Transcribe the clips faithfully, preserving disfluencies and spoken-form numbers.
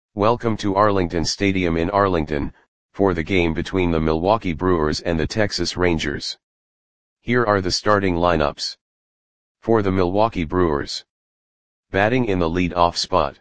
Welcome to Arlington Stadium in Arlington, for the game between the Milwaukee Brewers and the Texas Rangers. Here are the starting lineups. For the Milwaukee Brewers. Batting in the lead-off spot.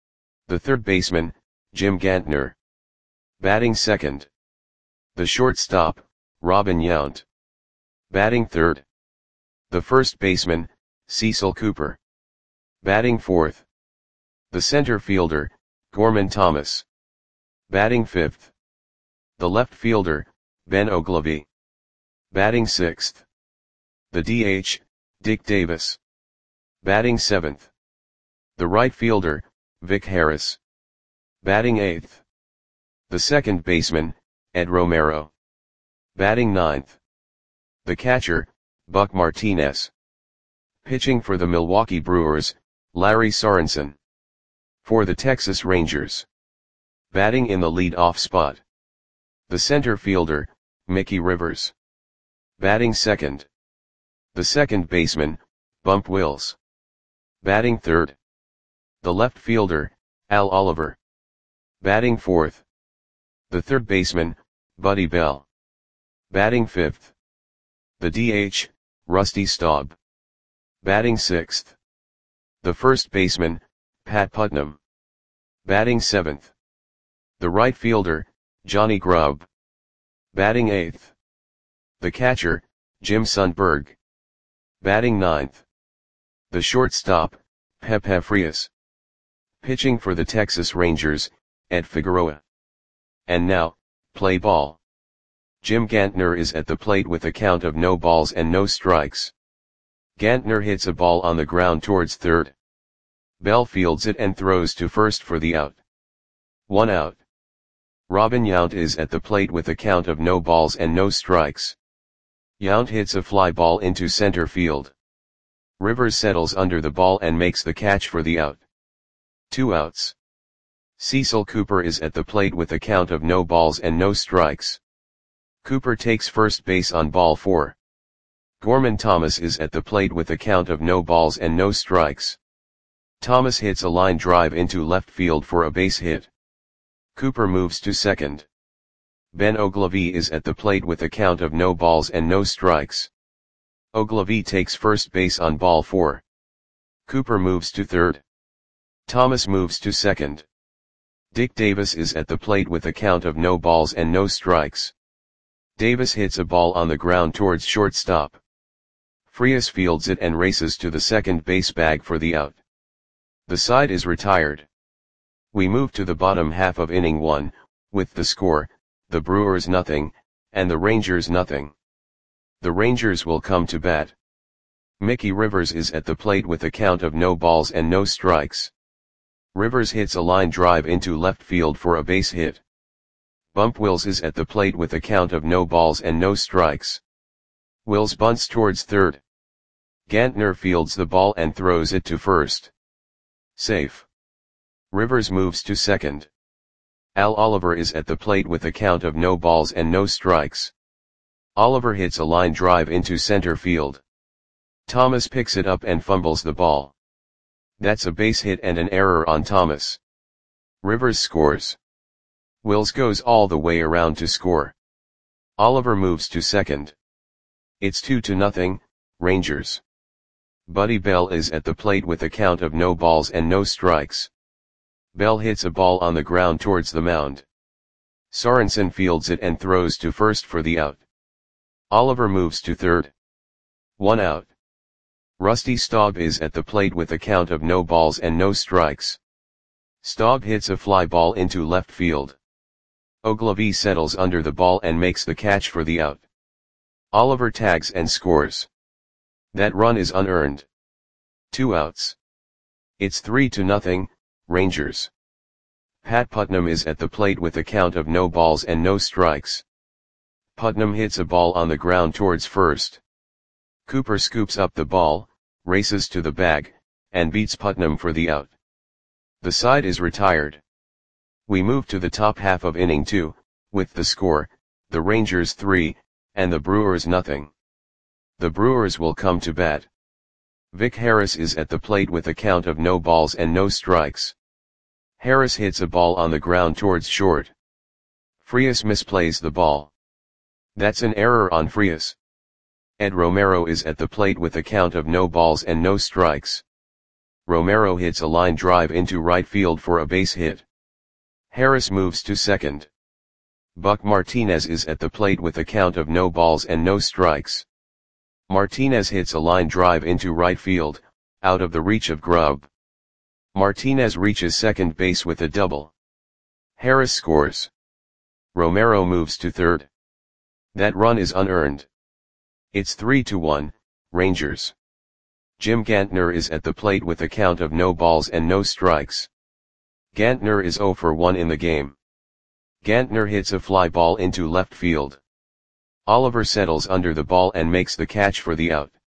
The third baseman, Jim Gantner. Batting second. The shortstop, Robin Yount. Batting third. The first baseman, Cecil Cooper. Batting fourth. The center fielder, Gorman Thomas. Batting fifth. The left fielder, Ben Oglivie. Batting sixth. The D H, Dick Davis. Batting seventh. The right fielder, Vic Harris. Batting eighth. The second baseman, Ed Romero. Batting ninth. The catcher, Buck Martinez. Pitching for the Milwaukee Brewers, Larry Sorensen. For the Texas Rangers. Batting in the lead-off spot. The center fielder, Mickey Rivers. Batting second. The second baseman, Bump Wills. Batting third. The left fielder, Al Oliver. Batting fourth. The third baseman, Buddy Bell. Batting fifth. The D H, Rusty Staub. Batting sixth. The first baseman, Pat Putnam. Batting seventh. The right fielder, Johnny Grubb. Batting eighth. The catcher, Jim Sundberg. Batting ninth. The shortstop, Pepe Frias. Pitching for the Texas Rangers, Ed Figueroa. And now, play ball. Jim Gantner is at the plate with a count of no balls and no strikes. Gantner hits a ball on the ground towards third. Bell fields it and throws to first for the out. One out. Robin Yount is at the plate with a count of no balls and no strikes. Yount hits a fly ball into center field. Rivers settles under the ball and makes the catch for the out. Two outs. Cecil Cooper is at the plate with a count of no balls and no strikes. Cooper takes first base on ball four. Gorman Thomas is at the plate with a count of no balls and no strikes. Thomas hits a line drive into left field for a base hit. Cooper moves to second. Ben Oglivie is at the plate with a count of no balls and no strikes. Oglivie takes first base on ball four. Cooper moves to third. Thomas moves to second. Dick Davis is at the plate with a count of no balls and no strikes. Davis hits a ball on the ground towards shortstop. Frias fields it and races to the second base bag for the out. The side is retired. We move to the bottom half of inning one, with the score, the Brewers nothing, and the Rangers nothing. The Rangers will come to bat. Mickey Rivers is at the plate with a count of no balls and no strikes. Rivers hits a line drive into left field for a base hit. Bump Wills is at the plate with a count of no balls and no strikes. Wills bunts towards third. Gantner fields the ball and throws it to first. Safe. Rivers moves to second. Al Oliver is at the plate with a count of no balls and no strikes. Oliver hits a line drive into center field. Thomas picks it up and fumbles the ball. That's a base hit and an error on Thomas. Rivers scores. Wills goes all the way around to score. Oliver moves to second. It's two to nothing, Rangers. Buddy Bell is at the plate with a count of no balls and no strikes. Bell hits a ball on the ground towards the mound. Sorensen fields it and throws to first for the out. Oliver moves to third. One out. Rusty Staub is at the plate with a count of no balls and no strikes. Staub hits a fly ball into left field. Oglivie settles under the ball and makes the catch for the out. Oliver tags and scores. That run is unearned. Two outs. It's three to nothing, Rangers. Pat Putnam is at the plate with a count of no balls and no strikes. Putnam hits a ball on the ground towards first. Cooper scoops up the ball, races to the bag, and beats Putnam for the out. The side is retired. We move to the top half of inning two, with the score, the Rangers three, and the Brewers nothing. The Brewers will come to bat. Vic Harris is at the plate with a count of no balls and no strikes. Harris hits a ball on the ground towards short. Frias misplays the ball. That's an error on Frias. Ed Romero is at the plate with a count of no balls and no strikes. Romero hits a line drive into right field for a base hit. Harris moves to second. Buck Martinez is at the plate with a count of no balls and no strikes. Martinez hits a line drive into right field, out of the reach of Grubb. Martinez reaches second base with a double. Harris scores. Romero moves to third. That run is unearned. It's three to one, Rangers. Jim Gantner is at the plate with a count of no balls and no strikes. Gantner is zero for one in the game. Gantner hits a fly ball into left field. Oliver settles under the ball and makes the catch for the out.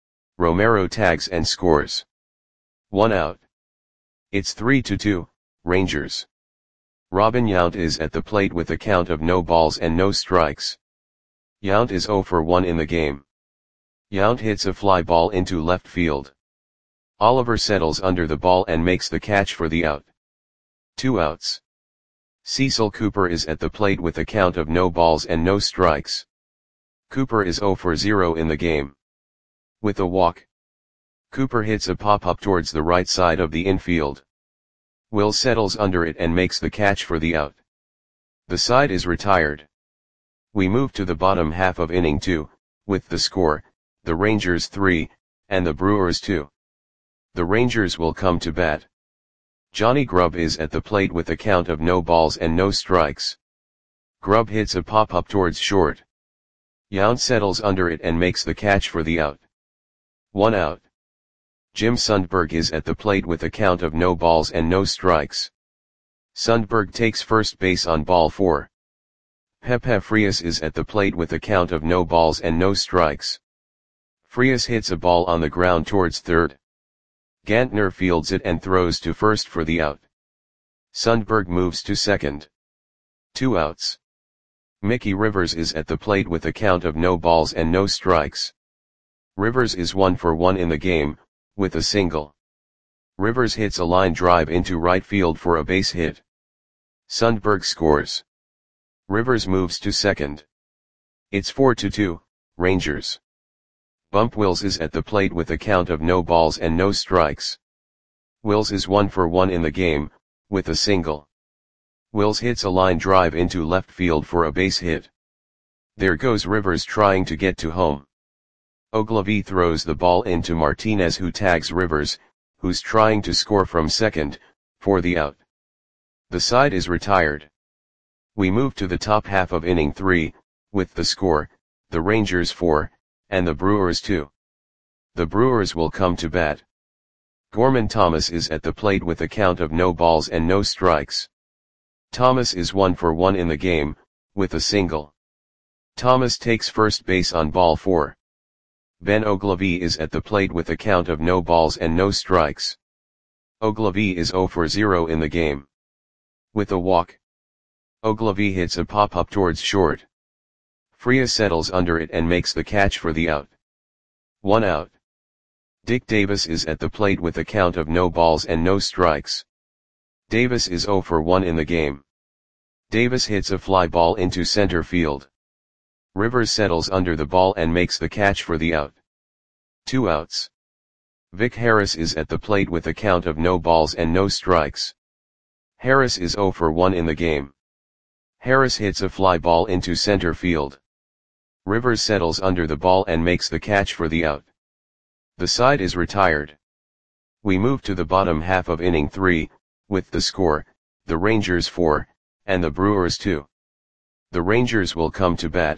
Romero tags and scores. One out. It's three to two, Rangers. Robin Yount is at the plate with a count of no balls and no strikes. Yount is zero for one in the game. Yount hits a fly ball into left field. Oliver settles under the ball and makes the catch for the out. Two outs. Cecil Cooper is at the plate with a count of no balls and no strikes. Cooper is zero for zero in the game. With a walk. Cooper hits a pop-up towards the right side of the infield. Will settles under it and makes the catch for the out. The side is retired. We move to the bottom half of inning two, with the score, the Rangers three, and the Brewers two. The Rangers will come to bat. Johnny Grubb is at the plate with a count of no balls and no strikes. Grubb hits a pop-up towards short. Yount settles under it and makes the catch for the out. One out. Jim Sundberg is at the plate with a count of no balls and no strikes. Sundberg takes first base on ball four. Pepe Frias is at the plate with a count of no balls and no strikes. Frias hits a ball on the ground towards third. Gantner fields it and throws to first for the out. Sundberg moves to second. Two outs. Mickey Rivers is at the plate with a count of no balls and no strikes. Rivers is one for one in the game, with a single. Rivers hits a line drive into right field for a base hit. Sundberg scores. Rivers moves to second. It's four to two, Rangers. Bump Wills is at the plate with a count of no balls and no strikes. Wills is one for one in the game, with a single. Wills hits a line drive into left field for a base hit. There goes Rivers trying to get to home. Ogilvie throws the ball into Martinez, who tags Rivers, who's trying to score from second, for the out. The side is retired. We move to the top half of inning three, with the score, the Rangers four, and the Brewers two. The Brewers will come to bat. Gorman Thomas is at the plate with a count of no balls and no strikes. Thomas is one for one in the game, with a single. Thomas takes first base on ball four. Ben Ogilvie is at the plate with a count of no balls and no strikes. Ogilvie is zero for zero in the game. With a walk. Ogilvie hits a pop-up towards short. Frias settles under it and makes the catch for the out. One out. Dick Davis is at the plate with a count of no balls and no strikes. Davis is zero for one in the game. Davis hits a fly ball into center field. Rivers settles under the ball and makes the catch for the out. Two outs. Vic Harris is at the plate with a count of no balls and no strikes. Harris is zero for one in the game. Harris hits a fly ball into center field. Rivers settles under the ball and makes the catch for the out. The side is retired. We move to the bottom half of inning three, with the score, the Rangers four, and the Brewers two. The Rangers will come to bat.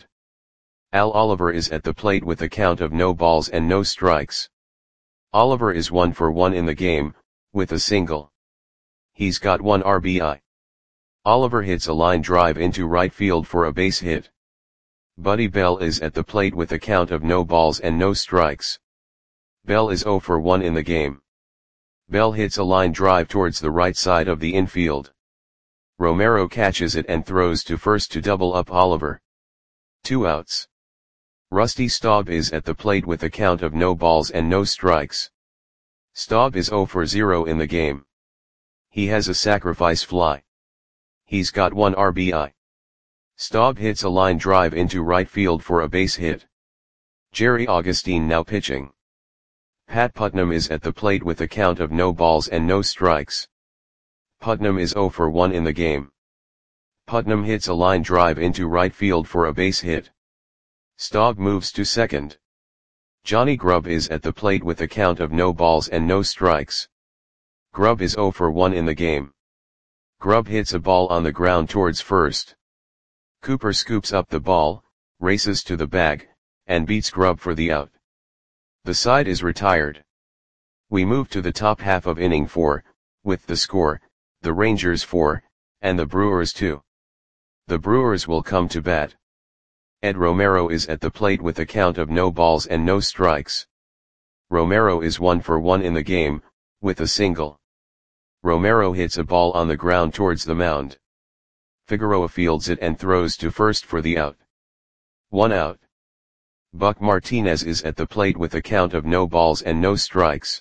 Al Oliver is at the plate with a count of no balls and no strikes. Oliver is one for one in the game, with a single. He's got one R B I. Oliver hits a line drive into right field for a base hit. Buddy Bell is at the plate with a count of no balls and no strikes. Bell is zero for one in the game. Bell hits a line drive towards the right side of the infield. Romero catches it and throws to first to double up Oliver. Two outs. Rusty Staub is at the plate with a count of no balls and no strikes. Staub is zero for zero in the game. He has a sacrifice fly. He's got one R B I. Staub hits a line drive into right field for a base hit. Jerry Augustine now pitching. Pat Putnam is at the plate with a count of no balls and no strikes. Putnam is zero for one in the game. Putnam hits a line drive into right field for a base hit. Staub moves to second. Johnny Grubb is at the plate with a count of no balls and no strikes. Grubb is zero for one in the game. Grubb hits a ball on the ground towards first. Cooper scoops up the ball, races to the bag, and beats Grubb for the out. The side is retired. We move to the top half of inning four, with the score, the Rangers four, and the Brewers two. The Brewers will come to bat. Ed Romero is at the plate with a count of no balls and no strikes. Romero is one for one in the game, with a single. Romero hits a ball on the ground towards the mound. Figueroa fields it and throws to first for the out. One out. Buck Martinez is at the plate with a count of no balls and no strikes.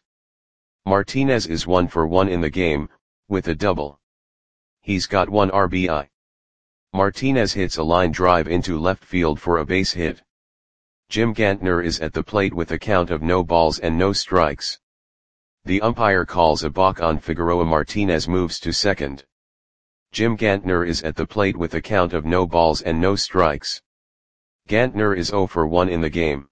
Martinez is one for one in the game, with a double. He's got one R B I. Martinez hits a line drive into left field for a base hit. Jim Gantner is at the plate with a count of no balls and no strikes. The umpire calls a balk on Figueroa. Martinez moves to second. Jim Gantner is at the plate with a count of no balls and no strikes. Gantner is zero for one in the game.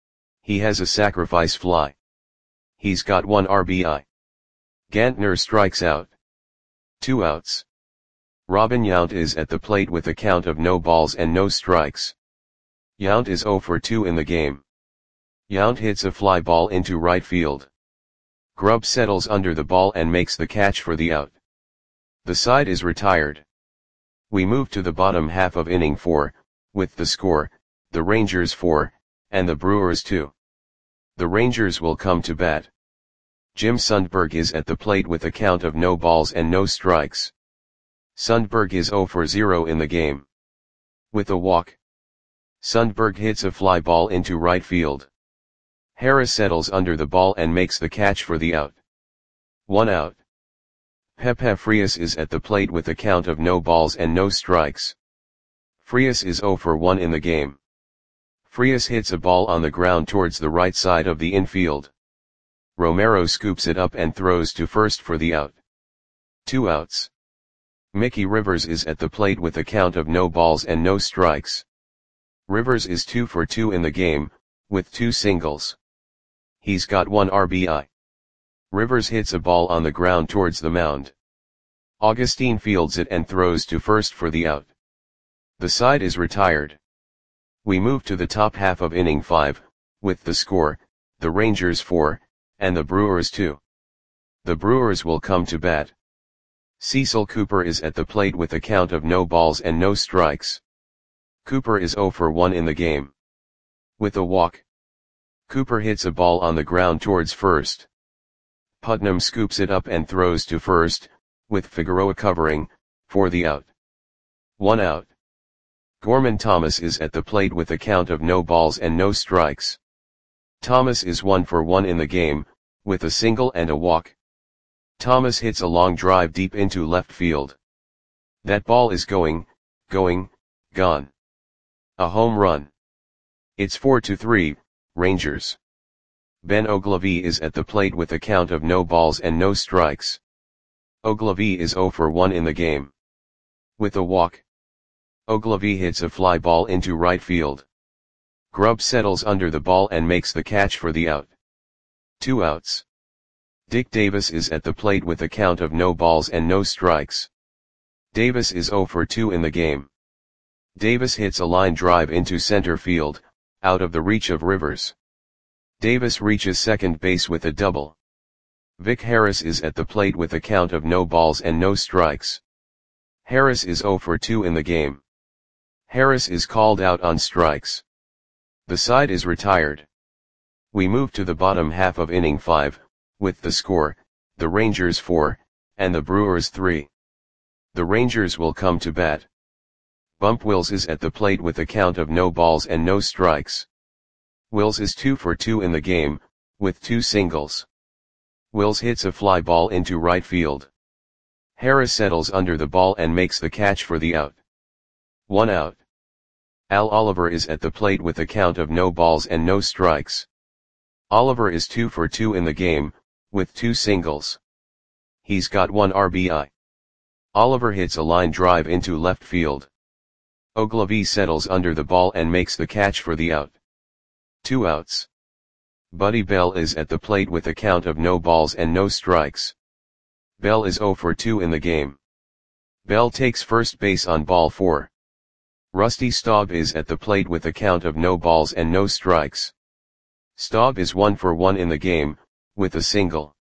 He has a sacrifice fly. He's got one R B I. Gantner strikes out. Two outs. Robin Yount is at the plate with a count of no balls and no strikes. Yount is zero for two in the game. Yount hits a fly ball into right field. Grubb settles under the ball and makes the catch for the out. The side is retired. We move to the bottom half of inning four, with the score, the Rangers four, and the Brewers two. The Rangers will come to bat. Jim Sundberg is at the plate with a count of no balls and no strikes. Sundberg is zero for zero in the game. With a walk. Sundberg hits a fly ball into right field. Harris settles under the ball and makes the catch for the out. One out. Pepe Frias is at the plate with a count of no balls and no strikes. Frias is zero for one in the game. Frias hits a ball on the ground towards the right side of the infield. Romero scoops it up and throws to first for the out. Two outs. Mickey Rivers is at the plate with a count of no balls and no strikes. Rivers is two for two in the game, with two singles. He's got one R B I. Rivers hits a ball on the ground towards the mound. Augustine fields it and throws to first for the out. The side is retired. We move to the top half of inning five, with the score, the Rangers four, and the Brewers two. The Brewers will come to bat. Cecil Cooper is at the plate with a count of no balls and no strikes. Cooper is zero for one in the game. With a walk. Cooper hits a ball on the ground towards first. Putnam scoops it up and throws to first, with Figueroa covering, for the out. One out. Gorman Thomas is at the plate with a count of no balls and no strikes. Thomas is one for one in the game, with a single and a walk. Thomas hits a long drive deep into left field. That ball is going, going, gone. A home run. It's four to three, Rangers. Ben Ogilvie is at the plate with a count of no balls and no strikes. Ogilvie is zero for one in the game. With a walk. Ogilvie hits a fly ball into right field. Grubb settles under the ball and makes the catch for the out. Two outs. Dick Davis is at the plate with a count of no balls and no strikes. Davis is zero for two in the game. Davis hits a line drive into center field, out of the reach of Rivers. Davis reaches second base with a double. Vic Harris is at the plate with a count of no balls and no strikes. Harris is zero for two in the game. Harris is called out on strikes. The side is retired. We move to the bottom half of inning five, with the score, the Rangers four, and the Brewers three. The Rangers will come to bat. Bump Wills is at the plate with a count of no balls and no strikes. Wills is two for two in the game, with two singles. Wills hits a fly ball into right field. Harris settles under the ball and makes the catch for the out. One out. Al Oliver is at the plate with a count of no balls and no strikes. Oliver is two for two in the game, with two singles. He's got one R B I. Oliver hits a line drive into left field. Ogilvie settles under the ball and makes the catch for the out. Two outs. Buddy Bell is at the plate with a count of no balls and no strikes. Bell is zero for two in the game. Bell takes first base on ball four. Rusty Staub is at the plate with a count of no balls and no strikes. Staub is one for one in the game, with a single.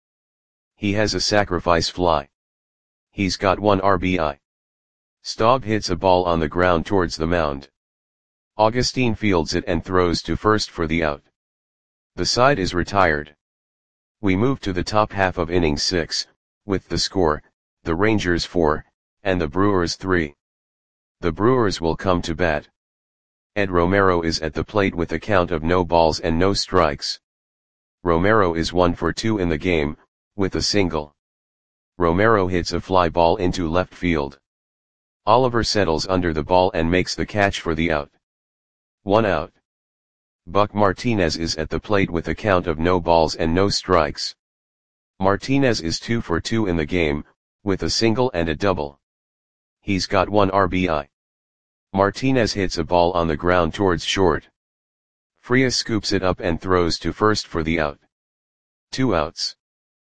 He has a sacrifice fly. He's got one R B I. Staub hits a ball on the ground towards the mound. Augustine fields it and throws to first for the out. The side is retired. We move to the top half of inning six, with the score, the Rangers four, and the Brewers three. The Brewers will come to bat. Ed Romero is at the plate with a count of no balls and no strikes. Romero is one for two in the game, with a single. Romero hits a fly ball into left field. Oliver settles under the ball and makes the catch for the out. One out. Buck Martinez is at the plate with a count of no balls and no strikes. Martinez is two for two in the game, with a single and a double. He's got one R B I. Martinez hits a ball on the ground towards short. Frias scoops it up and throws to first for the out. Two outs.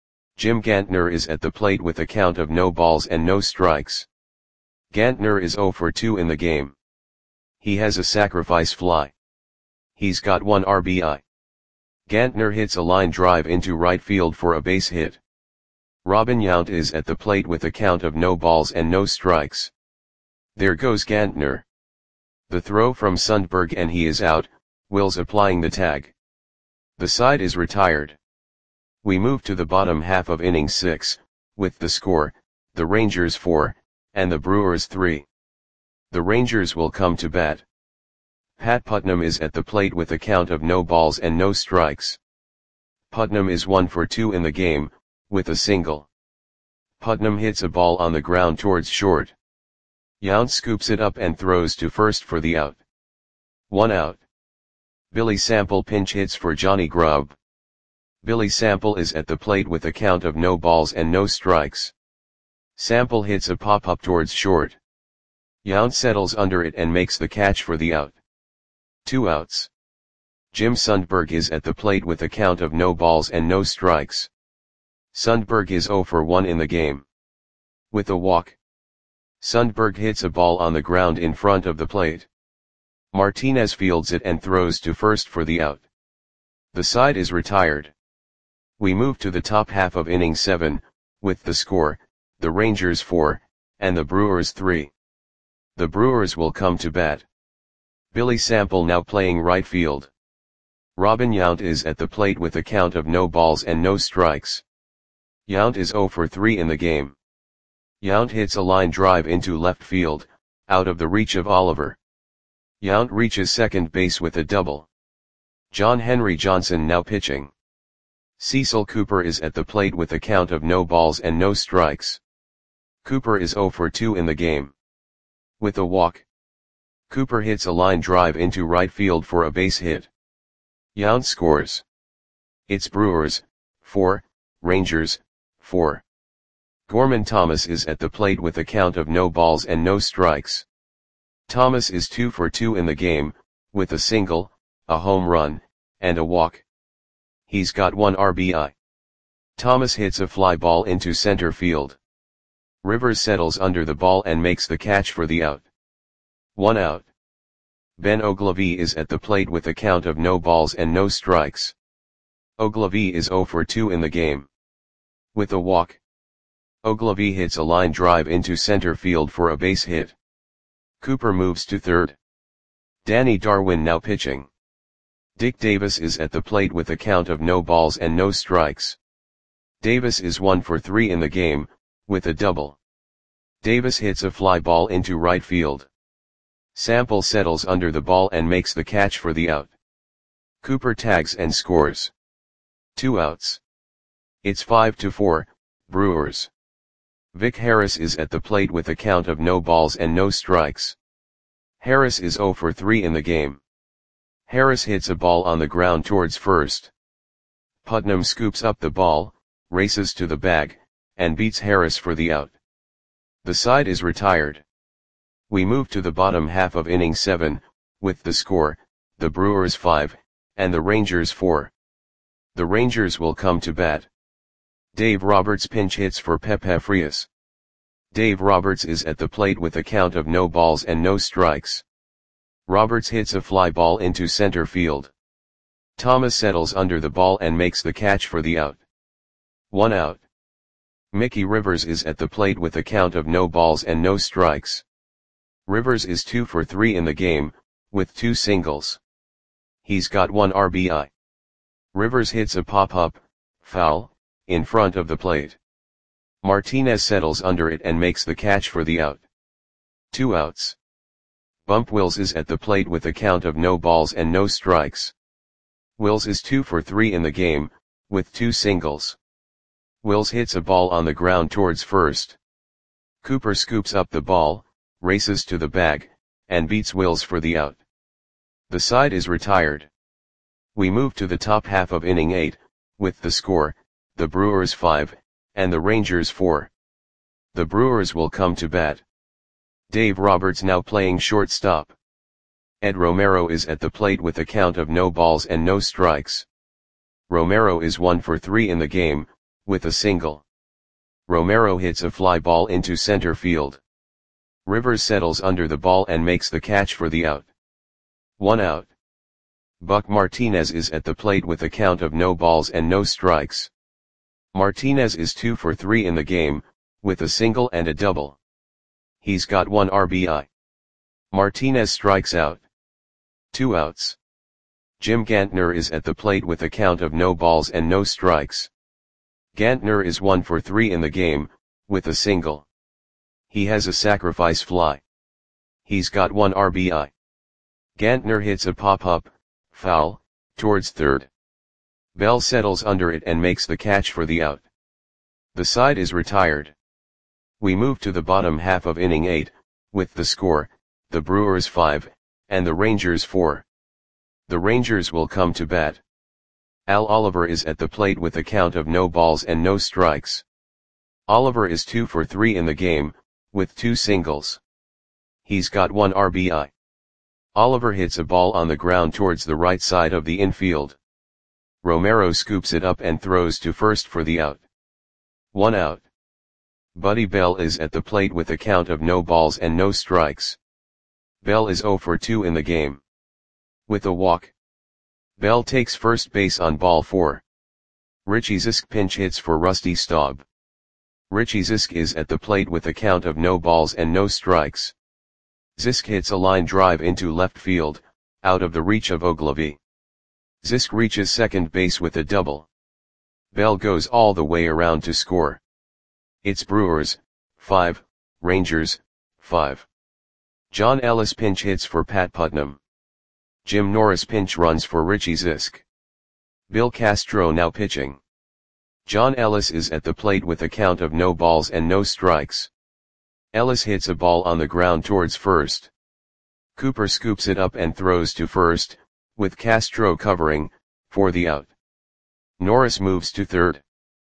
Jim Gantner is at the plate with a count of no balls and no strikes. Gantner is zero for two in the game. He has a sacrifice fly. He's got one R B I. Gantner hits a line drive into right field for a base hit. Robin Yount is at the plate with a count of no balls and no strikes. There goes Gantner. The throw from Sundberg and he is out, Wills applying the tag. The side is retired. We move to the bottom half of inning six, with the score, the Rangers four, and the Brewers three. The Rangers will come to bat. Pat Putnam is at the plate with a count of no balls and no strikes. Putnam is one for two in the game, with a single. Putnam hits a ball on the ground towards short. Yount scoops it up and throws to first for the out. One out. Billy Sample pinch hits for Johnny Grubb. Billy Sample is at the plate with a count of no balls and no strikes. Sample hits a pop-up towards short. Yount settles under it and makes the catch for the out. Two outs. Jim Sundberg is at the plate with a count of no balls and no strikes. Sundberg is zero for one in the game. With a walk. Sundberg hits a ball on the ground in front of the plate. Martinez fields it and throws to first for the out. The side is retired. We move to the top half of inning seven, with the score, the Rangers four, and the Brewers three. The Brewers will come to bat. Billy Sample now playing right field. Robin Yount is at the plate with a count of no balls and no strikes. Yount is zero for three in the game. Yount hits a line drive into left field, out of the reach of Oliver. Yount reaches second base with a double. John Henry Johnson now pitching. Cecil Cooper is at the plate with a count of no balls and no strikes. Cooper is zero for two in the game. With a walk. Cooper hits a line drive into right field for a base hit. Yount scores. It's Brewers, four, Rangers, four. Gorman Thomas is at the plate with a count of no balls and no strikes. Thomas is two for two in the game, with a single, a home run, and a walk. He's got one R B I. Thomas hits a fly ball into center field. Rivers settles under the ball and makes the catch for the out. One out. Ben Ogilvie is at the plate with a count of no balls and no strikes. Ogilvie is zero for two in the game. With a walk. Ogilvie hits a line drive into center field for a base hit. Cooper moves to third. Danny Darwin now pitching. Dick Davis is at the plate with a count of no balls and no strikes. Davis is one for three in the game, with a double. Davis hits a fly ball into right field. Sample settles under the ball and makes the catch for the out. Cooper tags and scores. Two outs. It's five to four, Brewers. Vic Harris is at the plate with a count of no balls and no strikes. Harris is zero for three in the game. Harris hits a ball on the ground towards first. Putnam scoops up the ball, races to the bag, and beats Harris for the out. The side is retired. We move to the bottom half of inning seven, with the score, the Brewers five, and the Rangers four. The Rangers will come to bat. Dave Roberts pinch hits for Pepe Frias. Dave Roberts is at the plate with a count of no balls and no strikes. Roberts hits a fly ball into center field. Thomas settles under the ball and makes the catch for the out. One out. Mickey Rivers is at the plate with a count of no balls and no strikes. Rivers is two for three in the game, with two singles. He's got one R B I. Rivers hits a pop-up, foul, in front of the plate. Martinez settles under it and makes the catch for the out. Two outs. Bump Wills is at the plate with a count of no balls and no strikes. Wills is two for three in the game, with two singles. Wills hits a ball on the ground towards first. Cooper scoops up the ball, races to the bag, and beats Wills for the out. The side is retired. We move to the top half of inning eight, with the score, the Brewers five, and the Rangers four. The Brewers will come to bat. Dave Roberts now playing shortstop. Ed Romero is at the plate with a count of no balls and no strikes. Romero is one for three in the game, with a single. Romero hits a fly ball into center field. Rivers settles under the ball and makes the catch for the out. One out. Buck Martinez is at the plate with a count of no balls and no strikes. Martinez is two for three in the game, with a single and a double. He's got one R B I. Martinez strikes out. Two outs. Jim Gantner is at the plate with a count of no balls and no strikes. Gantner is one for three in the game, with a single. He has a sacrifice fly. He's got one R B I. Gantner hits a pop-up, foul, towards third. Bell settles under it and makes the catch for the out. The side is retired. We move to the bottom half of inning eight, with the score, the Brewers five, and the Rangers four. The Rangers will come to bat. Al Oliver is at the plate with a count of no balls and no strikes. Oliver is two for three in the game, with two singles. He's got one R B I. Oliver hits a ball on the ground towards the right side of the infield. Romero scoops it up and throws to first for the out. One out. Buddy Bell is at the plate with a count of no balls and no strikes. Bell is zero for two in the game. With a walk. Bell takes first base on ball four. Richie Zisk pinch hits for Rusty Staub. Richie Zisk is at the plate with a count of no balls and no strikes. Zisk hits a line drive into left field, out of the reach of Ogilvy. Zisk reaches second base with a double. Bell goes all the way around to score. It's Brewers, five, Rangers, five. John Ellis pinch hits for Pat Putnam. Jim Norris pinch runs for Richie Zisk. Bill Castro now pitching. John Ellis is at the plate with a count of no balls and no strikes. Ellis hits a ball on the ground towards first. Cooper scoops it up and throws to first, with Castro covering, for the out. Norris moves to third.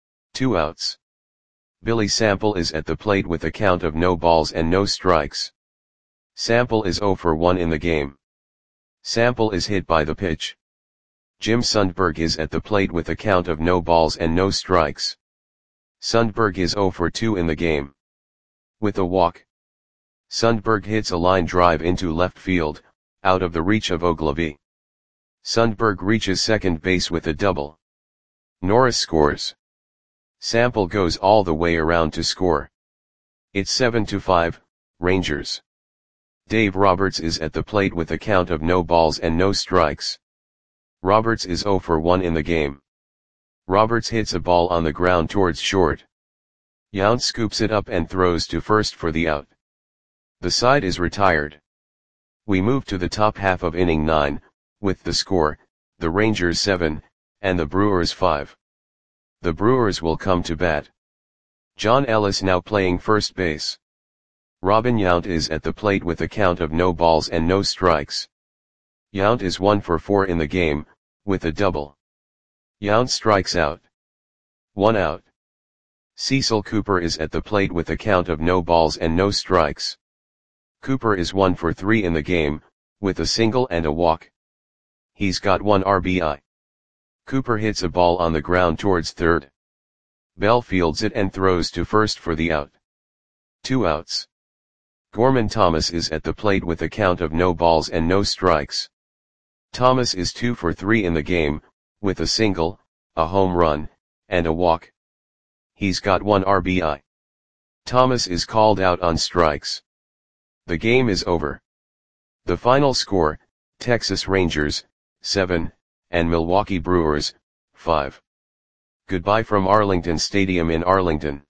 Two outs. Billy Sample is at the plate with a count of no balls and no strikes. Sample is zero for one in the game. Sample is hit by the pitch. Jim Sundberg is at the plate with a count of no balls and no strikes. Sundberg is zero for two in the game. With a walk. Sundberg hits a line drive into left field, out of the reach of Ogilvy. Sundberg reaches second base with a double. Norris scores. Sample goes all the way around to score. It's seven to five, Rangers. Dave Roberts is at the plate with a count of no balls and no strikes. Roberts is zero for one in the game. Roberts hits a ball on the ground towards short. Yount scoops it up and throws to first for the out. The side is retired. We move to the top half of inning nine, with the score, the Rangers seven, and the Brewers five. The Brewers will come to bat. John Ellis now playing first base. Robin Yount is at the plate with a count of no balls and no strikes. Yount is one for four in the game, with a double. Yount strikes out. One out. Cecil Cooper is at the plate with a count of no balls and no strikes. Cooper is one for three in the game, with a single and a walk. He's got one R B I. Cooper hits a ball on the ground towards third. Bell fields it and throws to first for the out. Two outs. Gorman Thomas is at the plate with a count of no balls and no strikes. Thomas is two for three in the game, with a single, a home run, and a walk. He's got one R B I. Thomas is called out on strikes. The game is over. The final score, Texas Rangers, seven, and Milwaukee Brewers, five. Goodbye from Arlington Stadium in Arlington.